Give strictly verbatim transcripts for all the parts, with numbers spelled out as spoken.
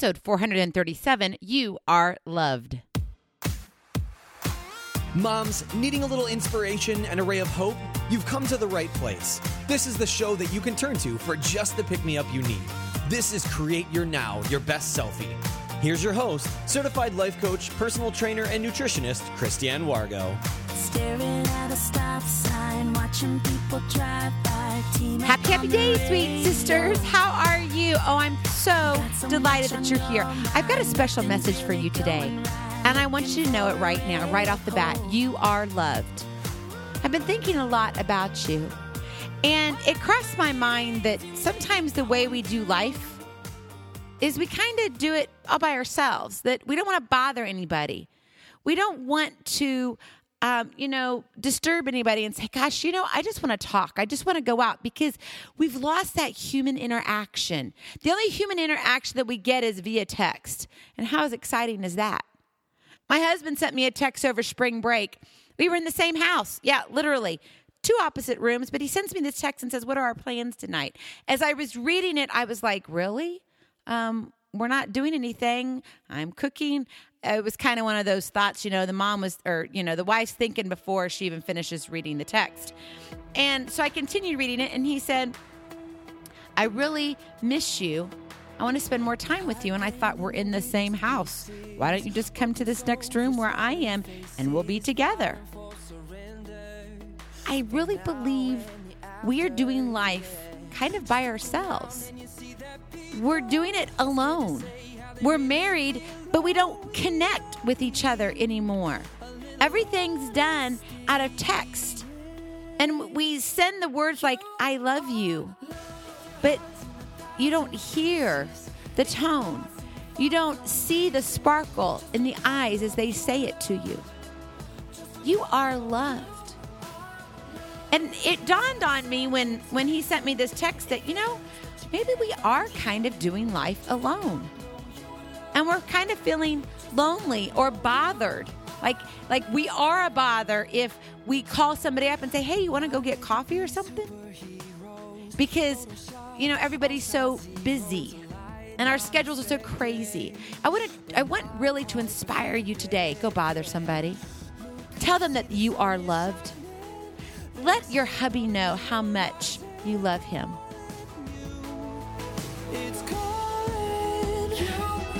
episode four hundred thirty-seven, You Are Loved. Moms, needing a little inspiration and a ray of hope? You've come to the right place. This is the show that you can turn to for just the pick-me-up you need. This is Create Your Now, Your Best Selfie. Here's your host, certified life coach, personal trainer, and nutritionist, Christiane Wargo. Staring at a stop sign, watching people drive by. Happy, happy day, sweet sisters. How are you? Oh, I'm so delighted that you're here. I've got a special message for you today, and I want you to know it right now, right off the bat. You are loved. I've been thinking a lot about you, and it crossed my mind that sometimes the way we do life is we kind of do it all by ourselves, that we don't want to bother anybody. We don't want to Um, you know, disturb anybody and say, gosh, you know, I just want to talk. I just want to go out, because we've lost that human interaction. The only human interaction that we get is via text. And how exciting is that? My husband sent me a text over spring break. We were in the same house. Yeah, literally. Two opposite rooms, but he sends me this text and says, what are our plans tonight? As I was reading it, I was like, really? Um, we're not doing anything. I'm cooking. It was kind of one of those thoughts, you know, the mom was, or, you know, the wife's thinking before she even finishes reading the text. And so I continued reading it, and he said, I really miss you. I want to spend more time with you. And I thought, we're in the same house. Why don't you just come to this next room where I am, and we'll be together? I really believe we are doing life kind of by ourselves. We're doing it alone. We're married, but we don't connect with each other anymore. Everything's done out of text. And we send the words like, I love you, but you don't hear the tone. You don't see the sparkle in the eyes as they say it to you. You are loved. And it dawned on me when, when he sent me this text that, you know, maybe we are kind of doing life alone. And we're kind of feeling lonely or bothered. Like, like we are a bother if we call somebody up and say, hey, you want to go get coffee or something? Because, you know, everybody's so busy and our schedules are so crazy. I want to, I want really to inspire you today. Go bother somebody. Tell them that you are loved. Let your hubby know how much you love him. It's calling you.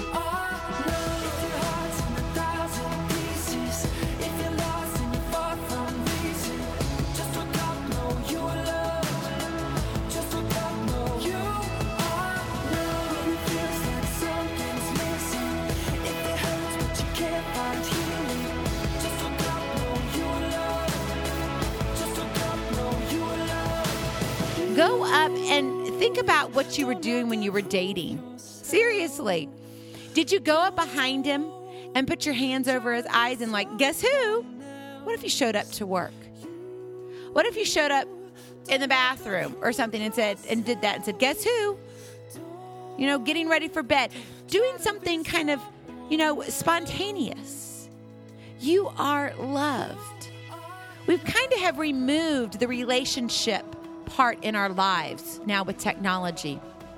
Go up and think about what you were doing when you were dating. Seriously. Did you go up behind him and put your hands over his eyes and like, guess who? What if you showed up to work? What if you showed up in the bathroom or something and said, and did that and said, guess who? You know, getting ready for bed. Doing something kind of, you know, spontaneous. You are loved. We've kind of have removed the relationship part in our lives now with technology.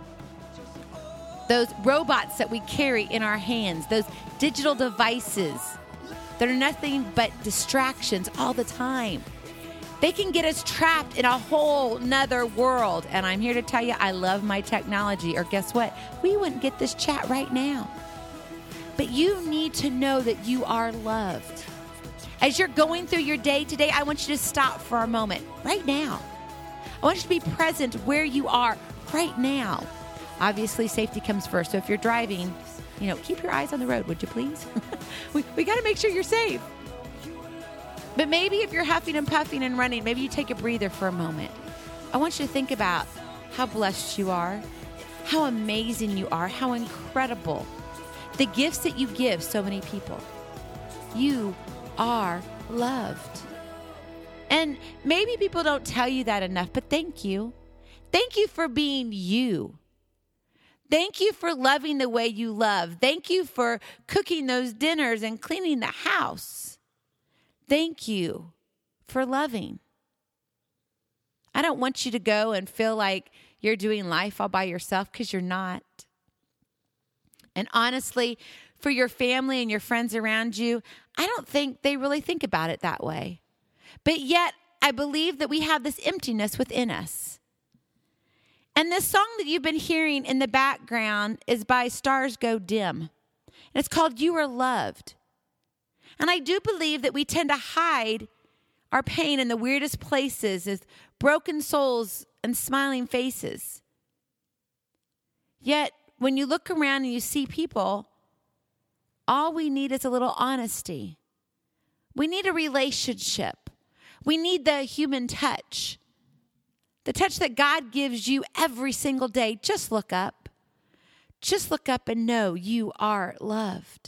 Those robots that we carry in our hands, those digital devices that are nothing but distractions all the time. They can get us trapped in a whole nother world. And I'm here to tell you, I love my technology. Or guess what? We wouldn't get this chat right now. But you need to know that you are loved. As you're going through your day today, I want you to stop for a moment right now. I want you to be present where you are right now. Obviously, safety comes first. So if you're driving, you know, keep your eyes on the road, would you please? we we got to make sure you're safe. But maybe if you're huffing and puffing and running, maybe you take a breather for a moment. I want you to think about how blessed you are, how amazing you are, how incredible. The gifts that you give so many people. You are loved. And maybe people don't tell you that enough, but thank you. Thank you for being you. Thank you for loving the way you love. Thank you for cooking those dinners and cleaning the house. Thank you for loving. I don't want you to go and feel like you're doing life all by yourself, because you're not. And honestly, for your family and your friends around you, I don't think they really think about it that way. But yet, I believe that we have this emptiness within us. And this song that you've been hearing in the background is by Stars Go Dim. And it's called You Are Loved. And I do believe that we tend to hide our pain in the weirdest places as broken souls and smiling faces. Yet, when you look around and you see people, all we need is a little honesty. We need a relationship. We need the human touch. The touch that God gives you every single day. Just look up. Just look up and know you are loved.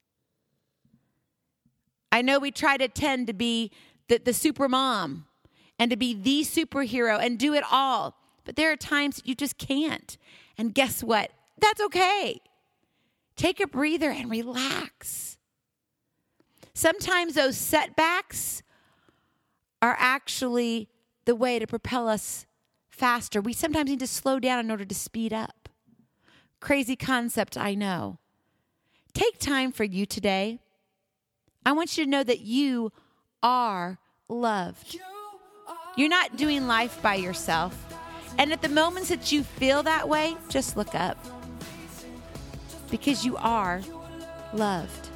I know we try to tend to be the, the super mom and to be the superhero and do it all. But there are times you just can't. And guess what? That's okay. Take a breather and relax. Sometimes those setbacks are actually the way to propel us faster. We sometimes need to slow down in order to speed up. Crazy concept, I know. Take time for you today. I want you to know that you are loved. You're not doing life by yourself. And at the moments that you feel that way, just look up. Because you are loved.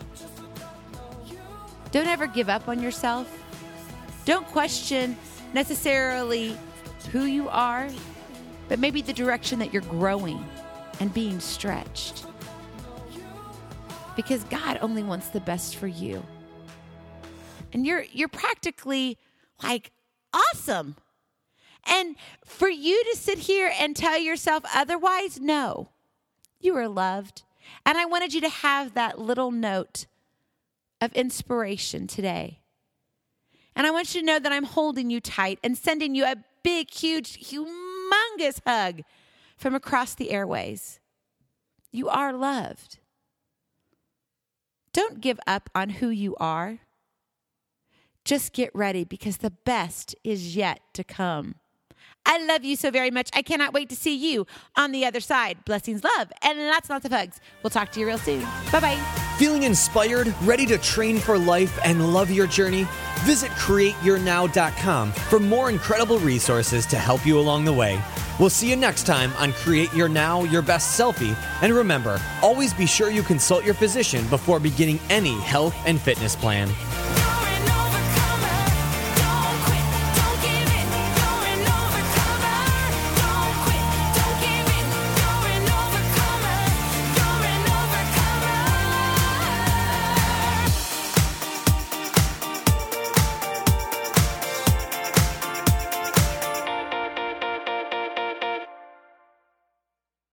Don't ever give up on yourself. Don't question necessarily who you are, but maybe the direction that you're growing and being stretched. Because God only wants the best for you. And you're you're practically like awesome. And for you to sit here and tell yourself otherwise, no, you are loved. And I wanted you to have that little note of inspiration today. And I want you to know that I'm holding you tight and sending you a big, huge, humongous hug from across the airways. You are loved. Don't give up on who you are. Just get ready because the best is yet to come. I love you so very much. I cannot wait to see you on the other side. Blessings, love, and lots and lots of hugs. We'll talk to you real soon. Bye-bye. Feeling inspired, ready to train for life, and love your journey? Visit create your now dot com for more incredible resources to help you along the way. We'll see you next time on Create Your Now, Your Best Selfie. And remember, always be sure you consult your physician before beginning any health and fitness plan.